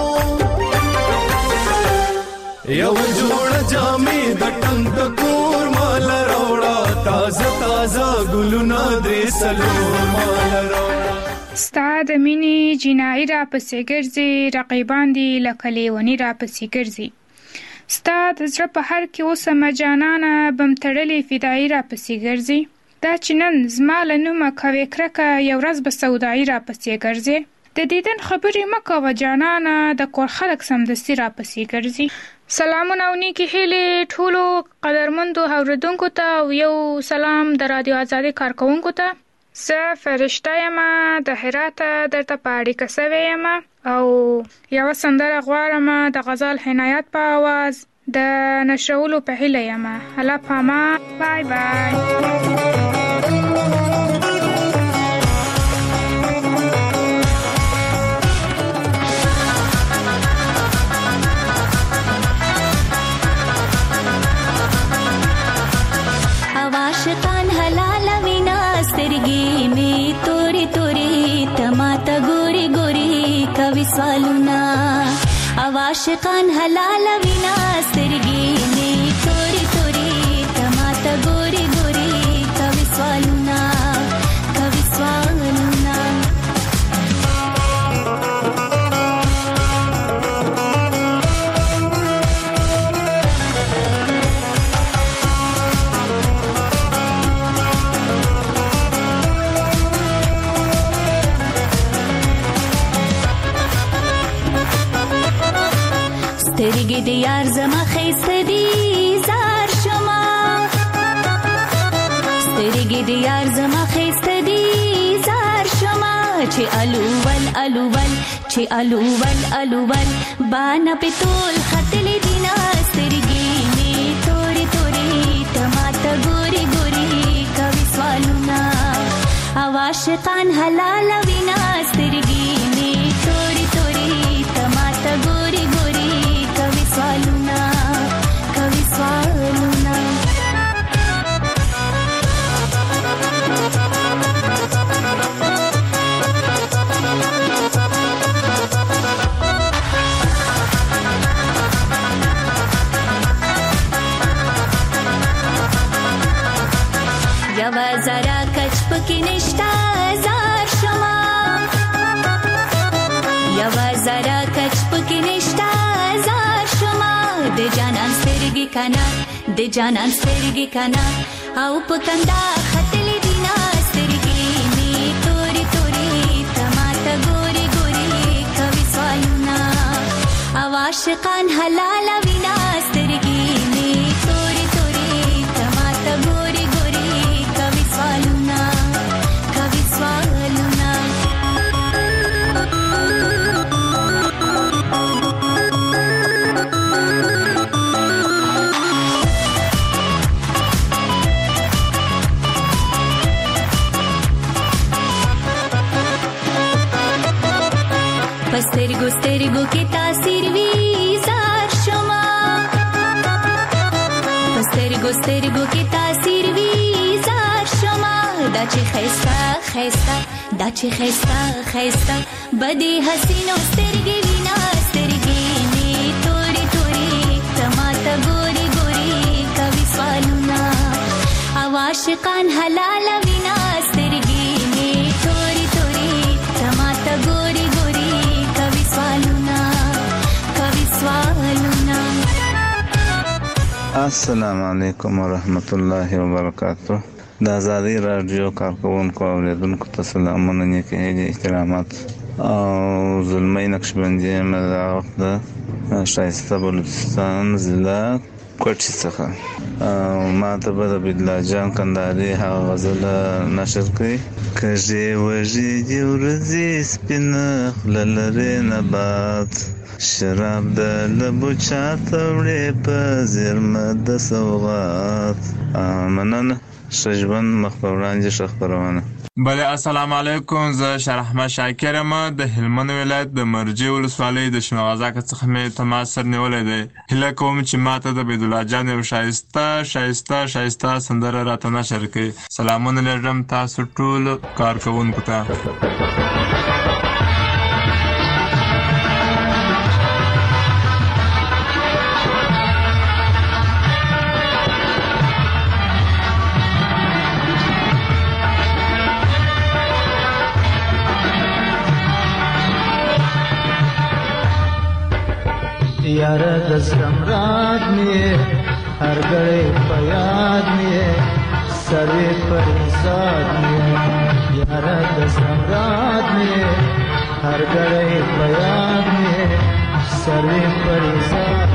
یو جوړ جامې د ټنګ کور مال راوړه تازه ګلونه دې سلور مال راوړه ستا د مینې جنایي را پسې ګرځي رقیبان دي لکه لیوني را پسې ګرځي ستا د زړه په هر کې اوسه مجانانه بم تړلې فدایي را پسې ګرځي دا چې نن زما له نومه کوې کرکه یو ورځ به سودایي را پسې ګرځي د دیدن خبرې مه کوه جانانه د کور خلک سمدستي را پسې ګرځي سلامونه او نیکې هیلې ټولو قدرمندو اورېدونکو ته او یو سلام د رادیو آزادۍ کارکوونکو ته زه فرشته یم د هراته درته په اړیکه سوې یم او یوه سندره غواړم د غزل حنایت په آواز د نشرولو په هیله یم الله پاما بای بای عاشقان حلال وینا سترګې می توري توري تماته ګوري ګوري کوي سوالونه عاشقان حلال وینا سترګې می توري توري تماته ګوري ګوري کوي سوالونه سترګې د یار زما خیسته دي زار شما سترګې د یار زما خیسته دي زار شما چې الوول الوول چې الوول الوول بانا په تول خطلې دینا سترګې می تورې تورې تماته ګوري ګوري کوي سوالونه او عاشقان حلال وینا سترګې می تورې تورې تماته ګوري ګوري کوي سوالونه کوي سوالونه یوا زرا کچ پکې نشتا زار شما یوا زرا کچ پکې نشتا زار شما د جانان سترګې کنا د جانان سترګې کنا او پکندا خطلې دینا سترګې می تورې تورې تماته ګوري ګوري کوي سوالونه او عاشقان حلال وینا سترګې می تورې تورې تماته ګوري ګوري کوي سوالونه کوي سوالونه سترګو سترګو کې تاثیر وی زار شما سترګو سترګو کې تاثیر وی زار شما دا چې خيستا خيستا دا چې خيستا خيستا بدی حسینو سترګې وینا سترګې می تورې تورې تماته ګوري ګوري کوي سوالونه او عاشقان حلال وینا سترګې می تورې تورې تماته ګوري ګوري کوي سوالونه کوي سوالونه. السلام علیکم ورحمت الله وبرکاته. د آزادۍ رادیو کارکونکو او اوریدونکو ته سلامونه نیکې هیلې احترامات او زلمۍ نقشبندي مې د وخت د ښایسته بلوچستان ضلع کوټې څخه ما ته به د عبدالله جان کندهاري هغه غزل نشر کړي کږې وږې دې ورځې سپینه خوله لرې نبات شراب د لبو چاته وړې په زیرمه د سوغات. مننه. ښه ژوند مخ په وړاندې ښه خپرونه. بله السلام علیکم. زه شرحمد شاکر یم د هلمند ولایت د مرجې ولسوالۍ د شنغازاکه څخه مې تماس سر نیولی دی. هیله کوم چې ماته د عبدالله جان یو ښایسته سندره راته نشر کړي. سلامونه لرم تاسو ټول کارکوونکو ته. یار دستم رات میں ہر گڑے پیاد میں سرے پریزاد میں یار دستم رات میں ہر گڑے پیاد میں سرے پریزاد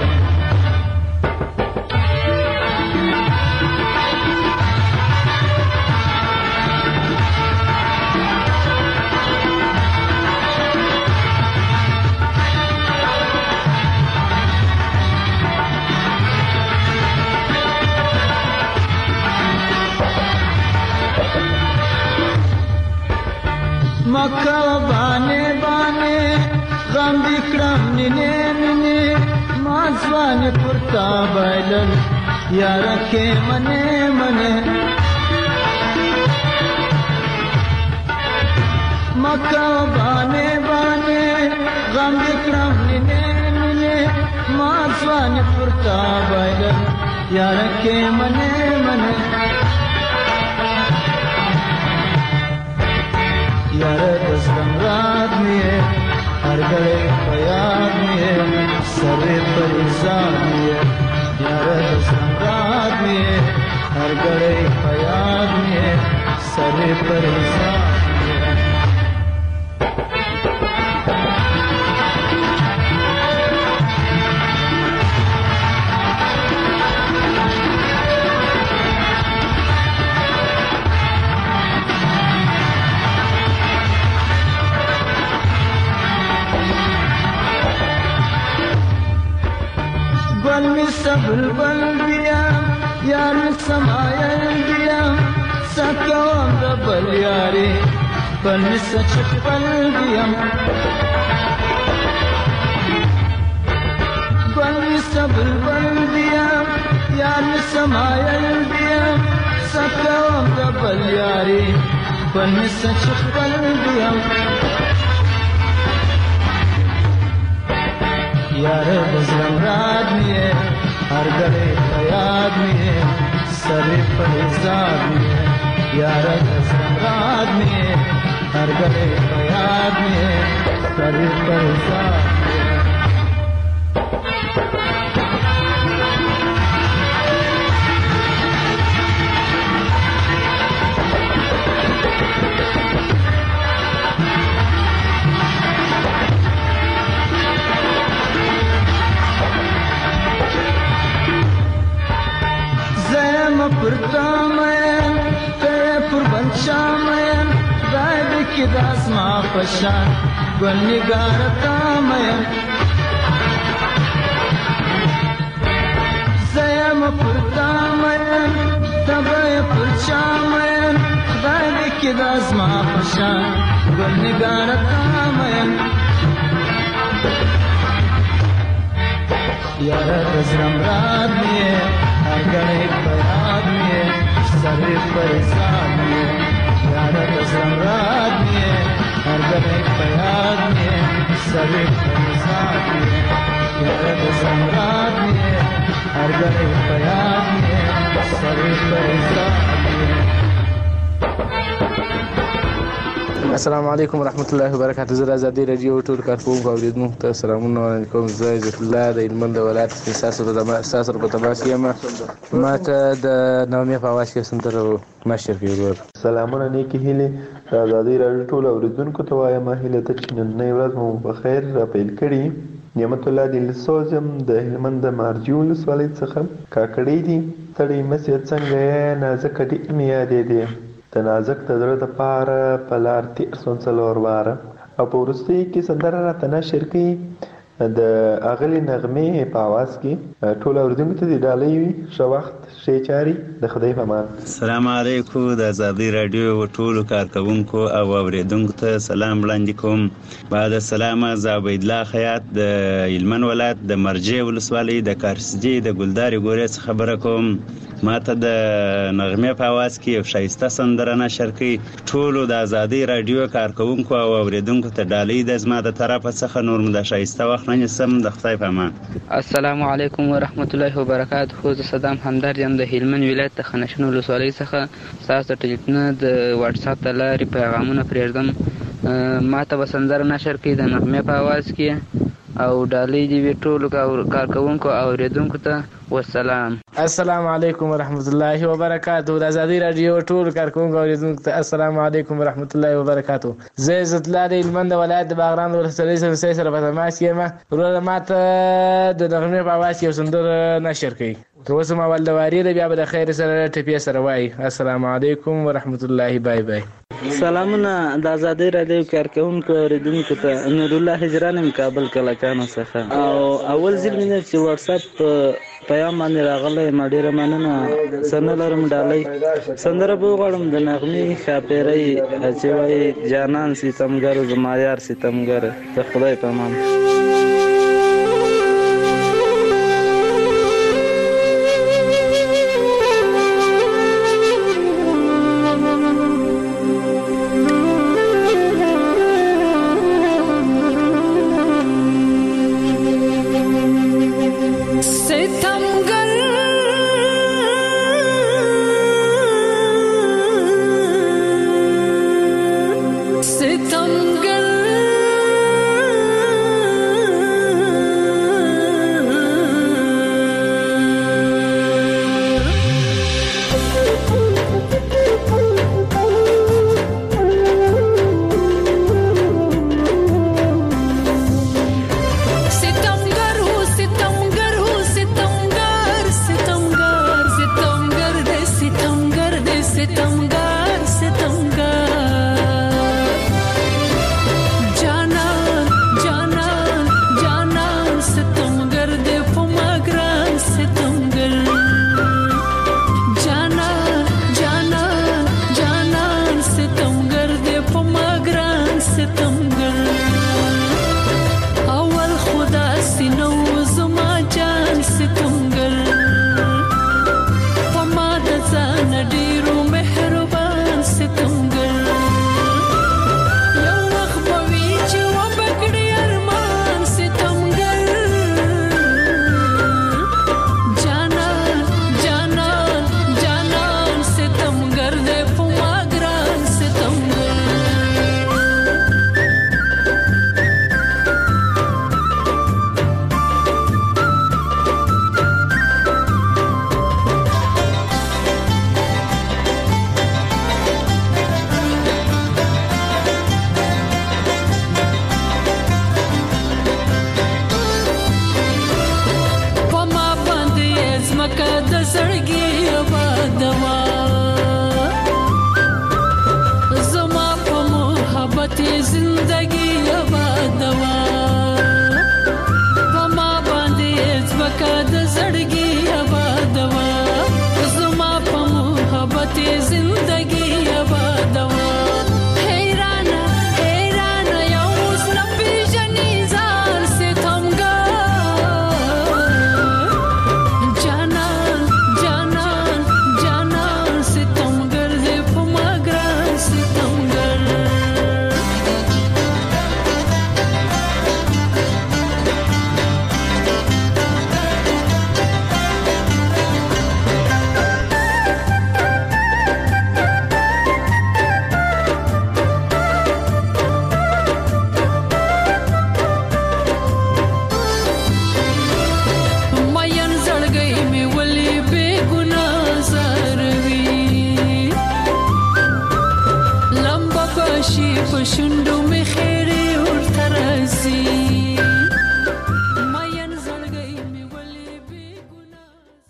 مکہ بانے بانے غم بکرم ننے ننے مازوان پرتا بائلل یارا کے منے منے مکہ بانے بانے غم بکرم ننے ننے مازوان پرتا بائلل یارا کے منے منے یار دستم رات میں ہر گڑے پیاد میں سرے پریزاد میں یار دستم رات میں ہر گڑے پیاد میں سرے پریزاد میں بلبل بیا یار سمایل بیا سکوم د بل یاري بل سچ خپل بیا بلبل بیا یار سمایل بیا سکوم د بل یاري بل سچ خپل بیا यार बजरंग राज में हर गले याद में सरे फरिजाद में यार बजरंग राज में हर गले याद में सरे फरिजाद پرتامین ته پر بنشامین داید کی داس ما پشان گنگار تامین زیم پرتامین تبای پرچامین داید کی داس ما پشان گنگار تامین یار بزرم راد میه हर गले याद में सरे परेशान में यार कसम रात में हर गले याद में सरे परेशान में यार कसम रात में हर गले याद में सरे परेशान में السلام علیکم ورحمت الله وبرکاته. زه آزادي رادیو ټول کارکوونکو اوریدونکو ته سلامونه علیکم. زه عزت الله د هلمند ولایت ساسر په تماس یم. ما ته د نغمې په اواز کې سندره مشر کوي. سلامونه نیکې هیلې د آزادي رادیو ټول اوریدونکو ته وایم هیله ته چې نننۍ ورځ مو په خیر را پیل کړي. نعمت الله دلسوز یم د هلمند د مارجې ولسوالۍ څخه. کاکړۍ دي ستړی مسې څنګه یې نازکه ډېر مې یادې دي د نازک د زړه دپاره په لار تېر سوم څلور واره او په وروستۍ کې سندره راته نشر کوي د اغلې نغمې په اواز کې. ټول اوریدونکو ته د ډالۍ وي ښه وخت ښې چارې د خدای په امان. السلام علیکم. د آزادي راډیو ټولو کارکوونکو او اوریدونکو ته سلام وړاندې کوم. بعد السلام زه عبیدالله خیاط د هلمند ولایت د مرجې ولسوالۍ د کارسجي د ګلدارې ګورې څخه خبره کوم. ما ته د نغمې په اواز کې یو ښایسته سندره نشر کوي. ټولو د آزادي راډیو کارکوونکو او اوریدونکو ته ډالۍ د زما د طرفه څخه نور مو د ښایسته وخت نه نیسم. د خدای په امان. السلام علیکم ورحمت الله وبرکاته. زه صدام همدرد یم د هلمند ولایت د خنشن ولسوالۍ څخه. ستاسو د ټلیفون د واتساپ له لارې پیغامونه پرېږدم. ما ته به سندره نشر کوي د نغمې په اواز کې او ډالۍ دې وي ټولو کارکوونکو او اوریدونکو ته. والسلام. السلام علیکم ورحمت الله وبرکاته. د آزادي راډیو ټول کارکوونکو او اوریدونکو ته السلام علیکم ورحمت الله وبرکاته. زه عزت الله د هلمند ولایت د باغران ولسوالۍ سره په تماس کې یم. وروره ما ته د نغمې په اواز کې یو سندره نشر کوي. تر اوسه ما ول د واري ده بیا به د خیر سره ټپې سره وایي. السلام علیکم ورحمت الله. بای بای. سلامونه د آزادي راډیو کارکوونکو او اوریدونکو ته. نور الله هجران یم کابل کلکانو څخه. او اول ځل مې چې واتساپ پیام باندې راغلی ما ډېره مننه. سنه لرم ډالۍ سندره به وغواړم د نغمې ښاپېرۍ چې وایي جانان ستمګر زما یار ستمګر. د خدای په امان.